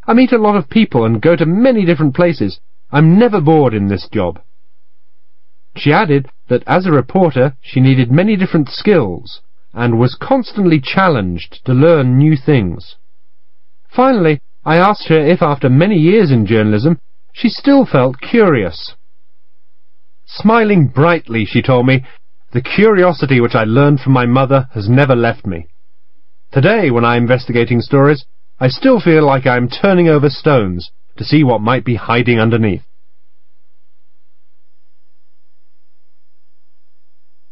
I meet a lot of people and go to many different places. I'm never bored in this job." She added that as a reporter she needed many different skills and was constantly challenged to learn new things. Finally, I asked her if after many years in journalism she still felt curious. Smiling brightly, she told me, "The curiosity which I learned from my mother has never left me. Today, when I'm investigating stories, I still feel like I'm turning over stones to see what might be hiding underneath."